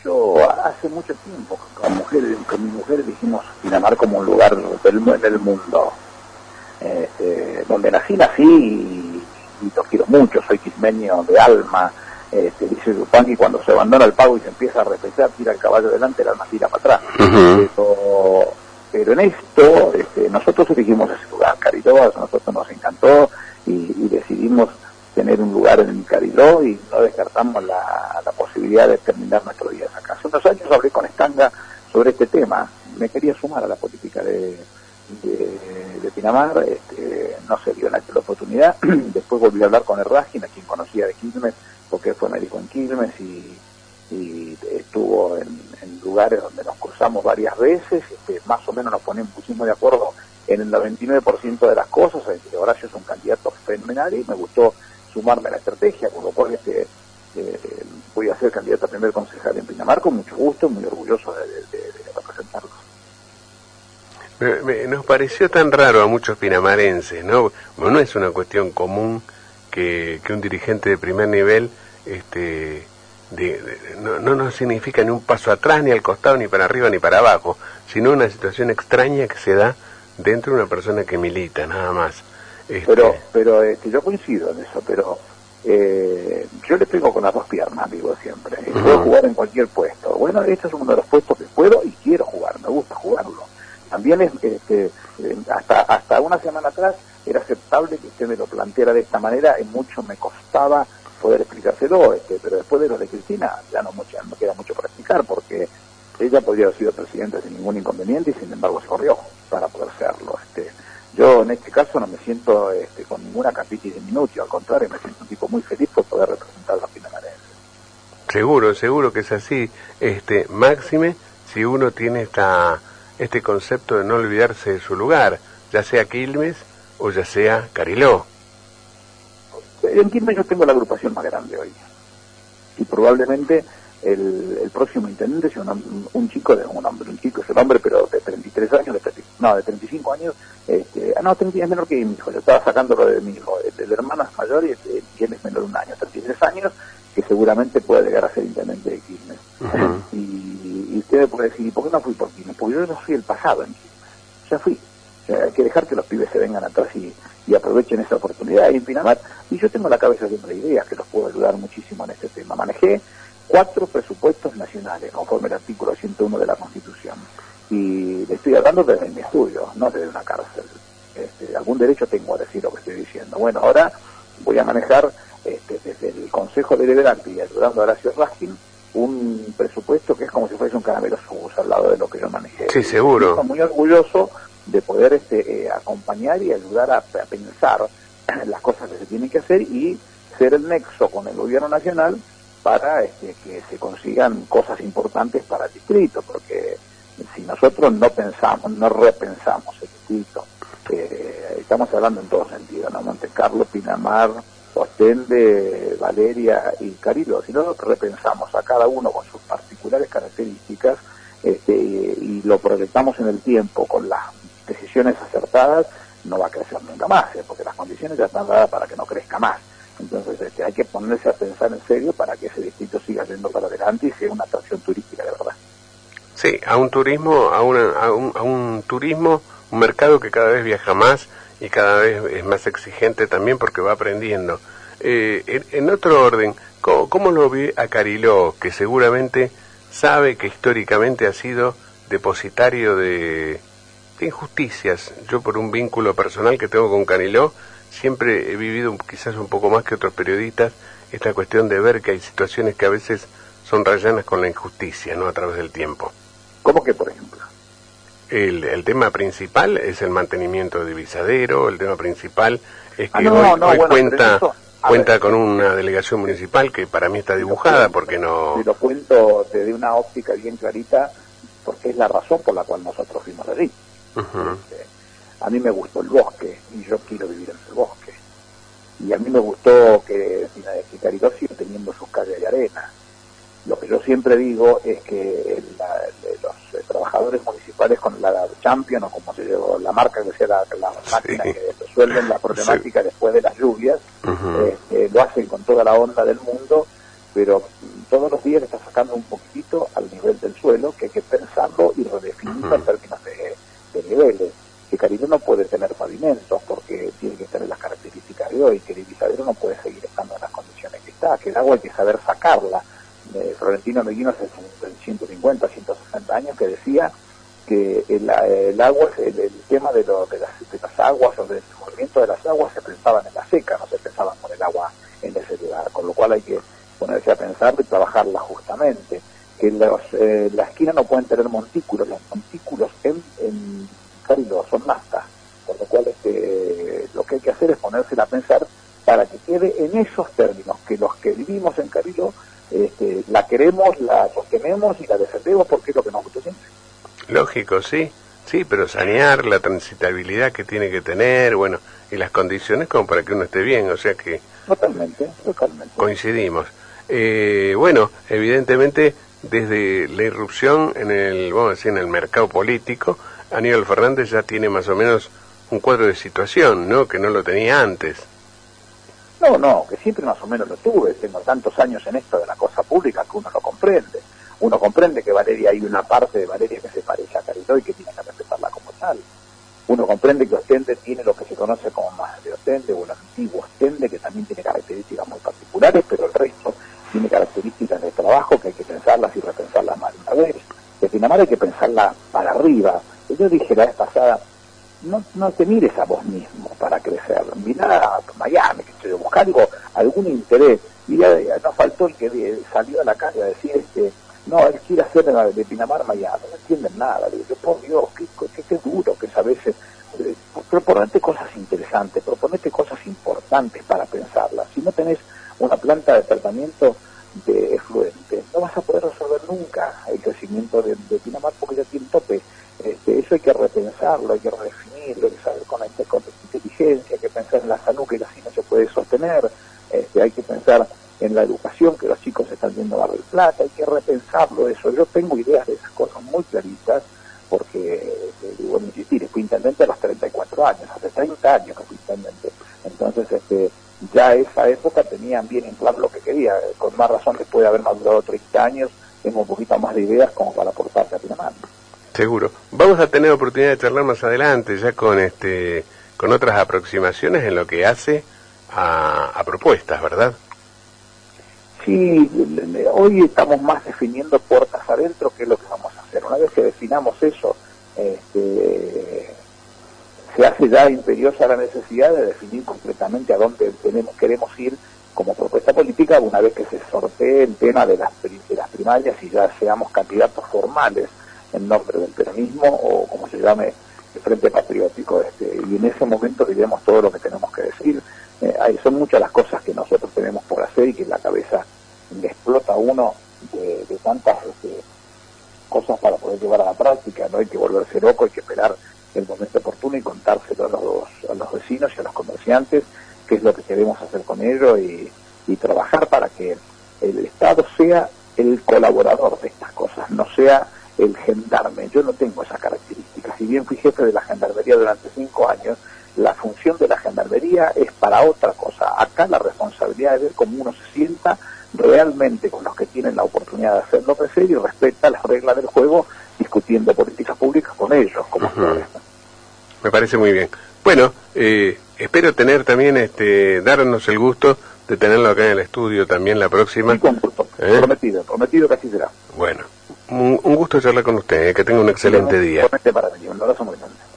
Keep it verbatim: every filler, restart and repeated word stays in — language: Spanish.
Yo hace mucho tiempo con, mujeres, con mi mujer dijimos Pinamar como un lugar del, en el mundo. Este, donde nací, nací y, y lo quiero mucho, soy quismeño de alma. Este, dice Yupanqui, cuando se abandona el pago y se empieza a respetar, tira el caballo delante, el alma tira para atrás. Uh-huh. Pero, pero en esto, este, nosotros elegimos ese lugar, Cariló, a nosotros nos encantó y, y decidimos tener un lugar en Cariló y no descartamos la, la posibilidad de terminar nuestros días acá. Hace unos años hablé con Estanga sobre este tema, me quería sumar a la política de, de, de Pinamar, este, no se dio la oportunidad, después volví a hablar con el Raskin, a quien conocía de Quilmes, porque fue médico en Quilmes y, y estuvo en, en lugares donde nos cruzamos varias veces, este, más o menos nos ponemos, pusimos de acuerdo en el noventa y nueve por ciento de las cosas. Este, Horacio es un candidato fenomenal y me gustó sumarme a la estrategia, con lo cual este, eh, voy a ser candidato a primer concejal en Pinamar con mucho gusto, muy orgulloso de, de, de, de representarlos. Me, me, nos pareció tan raro a muchos pinamarenses, ¿no? Bueno, no es una cuestión común que, que un dirigente de primer nivel este, de, de, no, no nos significa ni un paso atrás, ni al costado, ni para arriba, ni para abajo, sino una situación extraña que se da dentro de una persona que milita, nada más. Este... Pero, pero este, yo coincido en eso, pero eh, yo le pego con las dos piernas, digo siempre. Uh-huh. Puedo jugar en cualquier puesto. Bueno, este es uno de los puestos que puedo y quiero jugar, me gusta jugarlo. También es, este, hasta hasta una semana atrás era aceptable que usted me lo planteara de esta manera, y mucho me costaba poder explicárselo, este, pero después de lo de Cristina ya no, mucho, no queda mucho para explicar, porque ella podría haber sido presidenta sin ningún inconveniente y sin embargo se corrió para poder serlo. Este, yo en este caso no me siento este, con ninguna capitis de minutio, al contrario, me siento un tipo muy feliz por poder representar a la pinamarense. Seguro, seguro que es así, este, máxime si uno tiene esta este concepto de no olvidarse de su lugar, ya sea Quilmes o ya sea Cariló. En Quilmes yo tengo la agrupación más grande hoy y probablemente el, el próximo intendente sea un, un chico de un hombre, un chico es un hombre pero de treinta y tres años, de treinta, no, de treinta y cinco años, este, ah no, treinta es menor que mi hijo, yo estaba sacándolo de mi hijo, el, el hermano es mayor y el, él es menor de un año, treinta y tres años, que seguramente puede llegar a ser intendente de Quilmes. Uh-huh. y, y usted me puede decir, ¿y por qué no fui por Quilmes? Porque yo no soy el pasado en Quilmes, ya fui. O sea, hay que dejar que los pibes se vengan atrás y, y aprovechen esa oportunidad ahí en Pinamar, y yo tengo en la cabeza siempre ideas que los puedo ayudar muchísimo en este tema. Manejé cuatro presupuestos nacionales conforme el artículo ciento uno de la Constitución y le estoy hablando desde mi estudio, no desde una cárcel. Este, algún derecho tengo a decir lo que estoy diciendo. Bueno, ahora voy a manejar este, desde el Consejo Deliberante y ayudando a Horacio Raskin un presupuesto que es como si fuese un caramelo Subus al lado de lo que yo manejé. Sí, seguro. Estoy muy orgulloso de poder este, eh, acompañar y ayudar a, a pensar las cosas que se tienen que hacer y ser el nexo con el gobierno nacional para este, que se consigan cosas importantes para el distrito, porque si nosotros no pensamos, no repensamos el distrito, eh, estamos hablando en todo sentido, ¿no? Monte Carlo, Pinamar, Ostende, Valeria y Cariló, si no repensamos a cada uno con sus particulares características este, y lo proyectamos en el tiempo con las decisiones acertadas, no va a crecer nunca más, ¿eh? Porque las condiciones ya están dadas para que no crezca más. Entonces este, hay que ponerse a pensar en serio para que ese distrito siga yendo para adelante y sea una atracción turística de verdad. Sí, a un turismo, a, una, a, un, a un turismo, un mercado que cada vez viaja más y cada vez es más exigente también porque va aprendiendo. Eh, en, en otro orden, ¿cómo, ¿cómo lo ve a Cariló, que seguramente sabe que históricamente ha sido depositario de, de injusticias? Yo por un vínculo personal que tengo con Cariló, siempre he vivido quizás un poco más que otros periodistas esta cuestión de ver que hay situaciones que a veces son rayanas con la injusticia, ¿no? A través del tiempo. ¿Cómo que, por ejemplo? El, el tema principal es el mantenimiento de Divisadero, el tema principal es que ah, no, hoy, no, hoy bueno, cuenta eso, cuenta ver, con una delegación municipal que para mí está dibujada porque no... Si lo cuento desde una óptica bien clarita, porque es la razón por la cual nosotros fuimos allí. Uh-huh. Este, a mí me gustó el bosque y yo quiero vivir en el bosque. Y a mí me gustó que, que Cariló siga teniendo sus calles de arena. Lo que yo siempre digo es que la, los eh, trabajadores municipales con la Champion, o como se llama, la marca que sea la, la máquina sí. que resuelven la problemática sí. después de las lluvias, uh-huh. eh, eh, lo hacen con toda la onda del mundo pero todos los días le está sacando un poquitito al nivel del suelo, que hay que pensarlo y redefinirlo en términos de, de niveles. Que Cariló no puede tener pavimentos porque tiene que tener las características de hoy, que el Divisadero no puede seguir estando en las condiciones que está, que el agua hay que saber sacarla. Eh, Florentino Meguino hace ciento cincuenta, ciento sesenta años que decía que el, el agua, el, el tema de, lo, de, las, de las aguas o del movimiento de las aguas se pensaban en la seca, no se pensaban con el agua en ese lugar, con lo cual hay que ponerse a pensar y trabajarla justamente, que los, eh, la esquina no pueden tener montículos, los montículos en, en Cariló son nafta, por lo cual este, lo que hay que hacer es ponerse a pensar para que quede en esos términos, que los que vivimos en Cariló este, la queremos, la sostenemos y la defendemos porque es lo que nos gusta siempre. Lógico, sí, sí, pero sanear la transitabilidad que tiene que tener, bueno, y las condiciones como para que uno esté bien, o sea que... Totalmente, totalmente. Coincidimos. Eh, bueno, evidentemente, desde la irrupción en el, vamos a decir, en el mercado político, Aníbal Fernández ya tiene más o menos un cuadro de situación, ¿no?, que no lo tenía antes. No, no, que siempre más o menos lo tuve, tengo tantos años en esto de la cosa pública que uno lo comprende. Uno comprende que Valeria, hay una parte de Valeria que se parece a Cariló y que tiene que respetarla como tal. Uno comprende que Ostende tiene lo que se conoce como más de Ostende, o el antiguo Ostende, que también tiene características muy particulares, pero el resto tiene características de trabajo que hay que pensarlas y repensarlas más de una vez. De Pinamar hay que pensarla para arriba. Yo dije la vez pasada, no, no te mires a vos mismo para crecer, mirá a Miami, que yo busca algo, algún interés. Y ya, ya nos faltó el que salió a la calle a decir, este, no, él quiere hacer de Pinamar Miami, no entienden nada. Le digo, por Dios, qué, qué, qué duro que es a veces. Eh, proponete cosas interesantes, proponete cosas importantes para pensarlas. Si no tenés una planta de tratamiento de efluente, no vas a poder resolver nunca el crecimiento de, de Pinamar porque ya tiene tope. Este, eso hay que repensarlo, hay que redefinirlo, hay que saber con, con inteligencia, hay que pensar en la salud, que así no se puede sostener, este, hay que pensar en la educación, que los chicos están viendo Mar del Plata, hay que repensarlo eso. Yo tengo ideas de esas cosas muy claritas, porque, bueno, insistir, fui intendente a los treinta y cuatro años, hace treinta años que fui intendente. Entonces, este, ya esa época tenían bien en claro lo que quería. Con más razón, después de haber madurado treinta años, tengo un poquito más de ideas como para aportarse a Pinamar. Seguro. Vamos a tener oportunidad de charlar más adelante, ya con este, con otras aproximaciones en lo que hace a, a propuestas, ¿verdad? Sí, hoy estamos más definiendo puertas adentro qué es lo que vamos a hacer. Una vez que definamos eso, este, se hace ya imperiosa la necesidad de definir completamente a dónde tenemos, queremos ir como propuesta política, una vez que se sortee el tema de las, de las primarias y ya seamos candidatos formales en nombre del peronismo o como se llame el Frente Patriótico, este, y en ese momento diremos todo lo que tenemos que decir. Eh, hay, son muchas las cosas que nosotros tenemos por hacer y que en la cabeza le explota a uno de, de tantas este, cosas para poder llevar a la práctica. No hay que volverse loco, hay que esperar el momento oportuno y contárselo a los, a los vecinos y a los comerciantes qué es lo que queremos hacer con ellos y, y trabajar para que el Estado sea el colaborador de estas cosas, no sea el gendarme. Yo no tengo esa característica. Si bien fui jefe de la gendarmería durante cinco años, la función de la gendarmería es para otra cosa. Acá la responsabilidad es ver cómo uno se sienta realmente con los que tienen la oportunidad de hacerlo crecer y respeta las reglas del juego, discutiendo políticas públicas con ellos, como uh-huh. Me parece muy bien. Bueno, eh, espero tener también, este, darnos el gusto de tenerlo acá en el estudio también la próxima. Sí, con gusto. ¿Eh? Prometido, prometido que así será. Bueno, un, un gusto charlar con usted, eh, que tenga un excelente sí, día. Para mí, un abrazo muy grande.